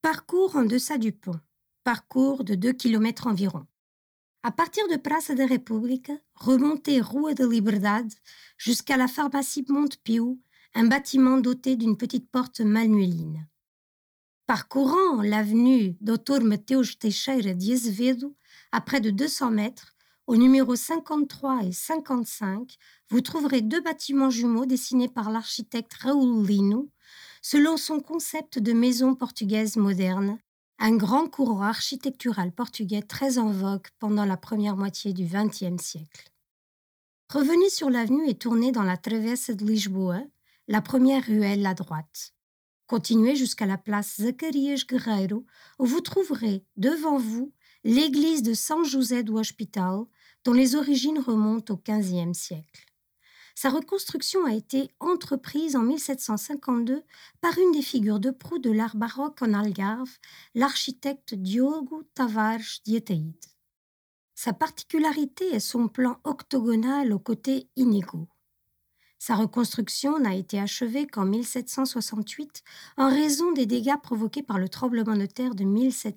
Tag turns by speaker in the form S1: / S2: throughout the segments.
S1: Parcours en deçà du pont. Parcours de 2 kilomètres environ. À partir de Praça da República, remontez Rua da Liberdade jusqu'à la pharmacie Montepio, un bâtiment doté d'une petite porte manueline. Parcourant l'avenue Dr Mateus Teixeira de Azevedo, à près de 200 mètres, au numéro 53 et 55, vous trouverez deux bâtiments jumeaux dessinés par l'architecte Raul Lino, selon son concept de maison portugaise moderne, un grand courant architectural portugais très en vogue pendant la première moitié du XXe siècle. Revenez sur l'avenue et tournez dans la Travessa de Lisboa, la première ruelle à droite. Continuez jusqu'à la place Zacarias Guerreiro, où vous trouverez devant vous l'église de São José do Hospital, dont les origines remontent au XVe siècle. Sa reconstruction a été entreprise en 1752 par une des figures de proue de l'art baroque en Algarve, l'architecte Diogo Tavares de Ataíde. Sa particularité est son plan octogonal aux côtés inégaux. Sa reconstruction n'a été achevée qu'en 1768 en raison des dégâts provoqués par le tremblement de terre de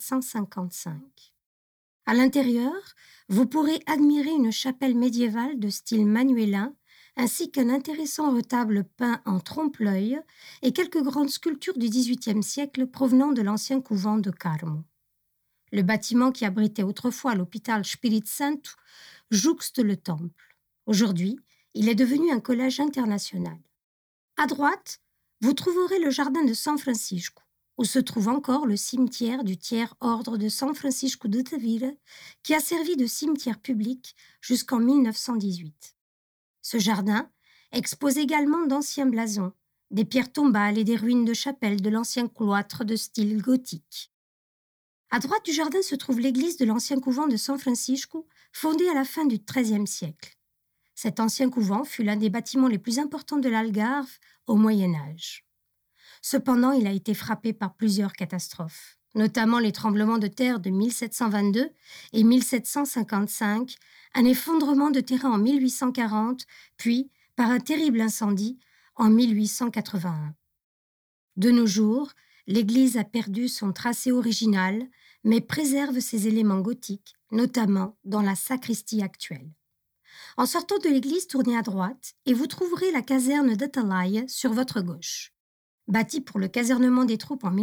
S1: 1755. À l'intérieur, vous pourrez admirer une chapelle médiévale de style manuélin ainsi qu'un intéressant retable peint en trompe-l'œil et quelques grandes sculptures du XVIIIe siècle provenant de l'ancien couvent de Carmo. Le bâtiment qui abritait autrefois l'hôpital Spirit Santo jouxte le temple. Aujourd'hui, il est devenu un collège international. À droite, vous trouverez le jardin de São Francisco, où se trouve encore le cimetière du tiers-ordre de São Francisco de Tavira, qui a servi de cimetière public jusqu'en 1918. Ce jardin expose également d'anciens blasons, des pierres tombales et des ruines de chapelles de l'ancien cloître de style gothique. À droite du jardin se trouve l'église de l'ancien couvent de São Francisco, fondé à la fin du XIIIe siècle. Cet ancien couvent fut l'un des bâtiments les plus importants de l'Algarve au Moyen Âge. Cependant, il a été frappé par plusieurs catastrophes, notamment les tremblements de terre de 1722 et 1755, un effondrement de terrain en 1840, puis par un terrible incendie en 1881. De nos jours, l'église a perdu son tracé original, mais préserve ses éléments gothiques, notamment dans la sacristie actuelle. En sortant de l'église, tournez à droite et vous trouverez la caserne d'Atalaia sur votre gauche. Bâtie pour le casernement des troupes en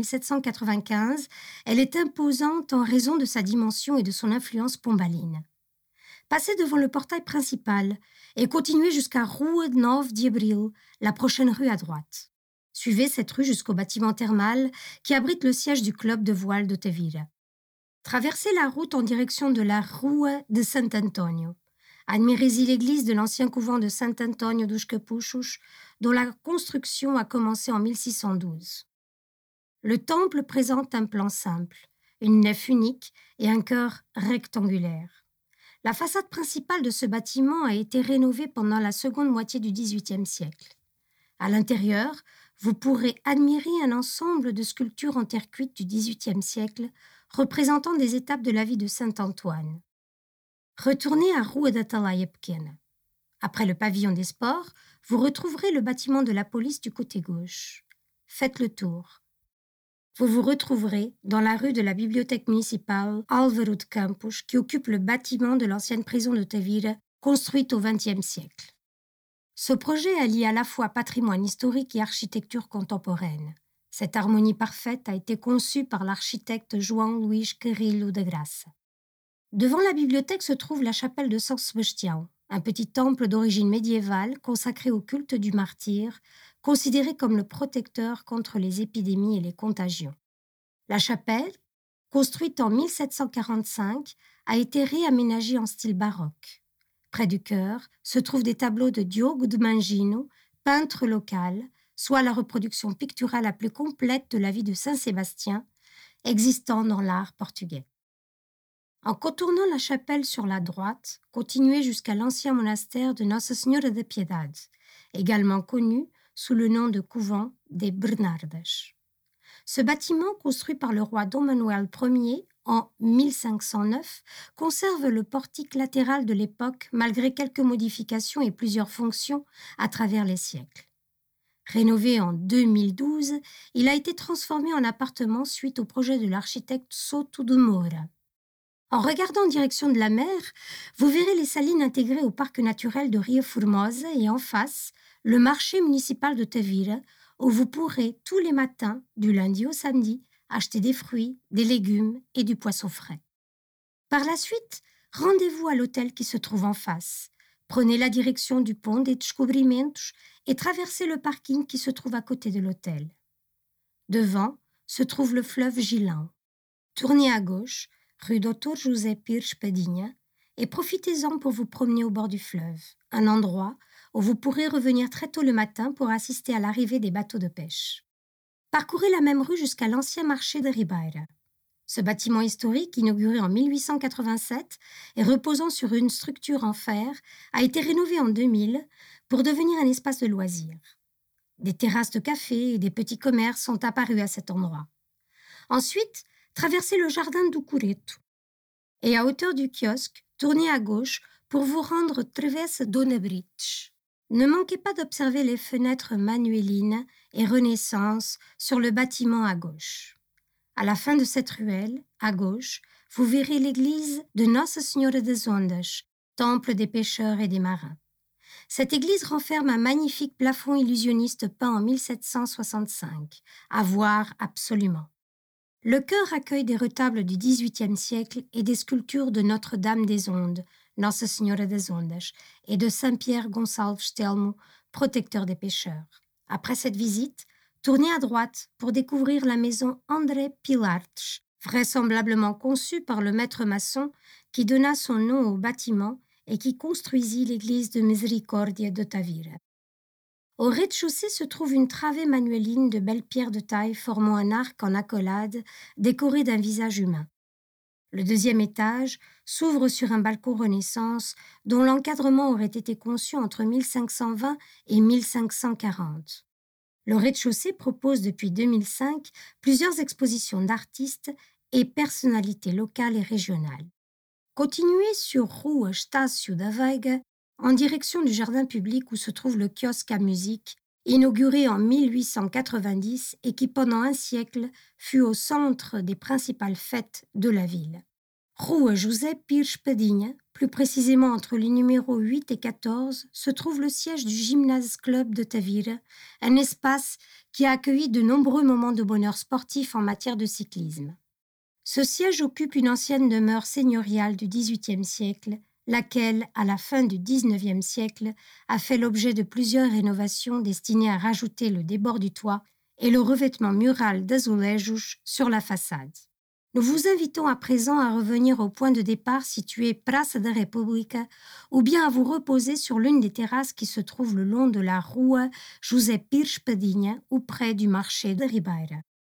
S1: 1795, elle est imposante en raison de sa dimension et de son influence pombaline. Passez devant le portail principal et continuez jusqu'à Rua Nove de Abril, la prochaine rue à droite. Suivez cette rue jusqu'au bâtiment thermal qui abrite le siège du club de voile de Tavira. Traversez la route en direction de la Rua de Sant Antonio. Admirez-y l'église de l'ancien couvent de Sant Antonio dos Capuchos, dont la construction a commencé en 1612. Le temple présente un plan simple, une nef unique et un chœur rectangulaire. La façade principale de ce bâtiment a été rénovée pendant la seconde moitié du XVIIIe siècle. À l'intérieur, vous pourrez admirer un ensemble de sculptures en terre cuite du XVIIIe siècle représentant des étapes de la vie de saint Antoine. Retournez à Rua da Atalaia Pequena. Après le pavillon des sports, vous retrouverez le bâtiment de la police du côté gauche. Faites le tour. Vous vous retrouverez dans la rue de la bibliothèque municipale Álvaro de Campos qui occupe le bâtiment de l'ancienne prison de Tavira construite au XXe siècle. Ce projet allie à la fois patrimoine historique et architecture contemporaine. Cette harmonie parfaite a été conçue par l'architecte João Luís Carrilho da Graça. Devant la bibliothèque se trouve la chapelle de São Sebastião, un petit temple d'origine médiévale consacré au culte du martyr, considéré comme le protecteur contre les épidémies et les contagions. La chapelle, construite en 1745, a été réaménagée en style baroque. Près du chœur se trouvent des tableaux de Diogo de Mangino, peintre local, soit la reproduction picturale la plus complète de la vie de Saint Sébastien, existant dans l'art portugais. En contournant la chapelle sur la droite, continuez jusqu'à l'ancien monastère de Nossa Senhora da Piedade, également connu sous le nom de couvent des Bernardas. Ce bâtiment, construit par le roi Dom Manuel Ier en 1509, conserve le portique latéral de l'époque malgré quelques modifications et plusieurs fonctions à travers les siècles. Rénové en 2012, il a été transformé en appartement suite au projet de l'architecte Souto de Moura. En regardant en direction de la mer, vous verrez les salines intégrées au parc naturel de Rio Formosa et en face, le marché municipal de Tavira, où vous pourrez tous les matins, du lundi au samedi, acheter des fruits, des légumes et du poisson frais. Par la suite, rendez-vous à l'hôtel qui se trouve en face. Prenez la direction du pont des Descobrimentos et traversez le parking qui se trouve à côté de l'hôtel. Devant se trouve le fleuve Gilão. Tournez à gauche, rue Dr José Pires Padinha, et profitez-en pour vous promener au bord du fleuve, un endroit où vous pourrez revenir très tôt le matin pour assister à l'arrivée des bateaux de pêche. Parcourez la même rue jusqu'à l'ancien marché de Ribeira. Ce bâtiment historique, inauguré en 1887 et reposant sur une structure en fer, a été rénové en 2000 pour devenir un espace de loisirs. Des terrasses de café et des petits commerces sont apparus à cet endroit. Ensuite, traversez le jardin do Cureto et à hauteur du kiosque, tournez à gauche pour vous rendre Travessa Dona Bridge. Ne manquez pas d'observer les fenêtres manuélines et Renaissance sur le bâtiment à gauche. À la fin de cette ruelle, à gauche, vous verrez l'église de Nossa Senhora das Ondas, temple des pêcheurs et des marins. Cette église renferme un magnifique plafond illusionniste peint en 1765, à voir absolument. Le chœur accueille des retables du XVIIIe siècle et des sculptures de Notre-Dame des Ondes, Nossa Senhora das Ondas, et de Saint-Pierre Gonçalves Telmo, protecteur des pêcheurs. Après cette visite, tournez à droite pour découvrir la maison André Pilartsch, vraisemblablement conçue par le maître maçon qui donna son nom au bâtiment et qui construisit l'église de Misericordia de Tavira. Au rez-de-chaussée se trouve une travée manuéline de belles pierres de taille formant un arc en accolade décoré d'un visage humain. Le deuxième étage s'ouvre sur un balcon Renaissance dont l'encadrement aurait été conçu entre 1520 et 1540. Le rez-de-chaussée propose depuis 2005 plusieurs expositions d'artistes et personnalités locales et régionales. Continuez sur Rua Estácio da Veiga en direction du jardin public où se trouve le kiosque à musique, inauguré en 1890 et qui pendant un siècle fut au centre des principales fêtes de la ville. Rua José Pires Padinha, plus précisément entre les numéros 8 et 14, se trouve le siège du Gymnase Club de Tavira, un espace qui a accueilli de nombreux moments de bonheur sportif en matière de cyclisme. Ce siège occupe une ancienne demeure seigneuriale du XVIIIe siècle, laquelle, à la fin du XIXe siècle, a fait l'objet de plusieurs rénovations destinées à rajouter le débord du toit et le revêtement mural d'azulejos sur la façade. Nous vous invitons à présent à revenir au point de départ situé Praça da República ou bien à vous reposer sur l'une des terrasses qui se trouvent le long de la Rua José Pires Padinha ou près du marché de Ribeira.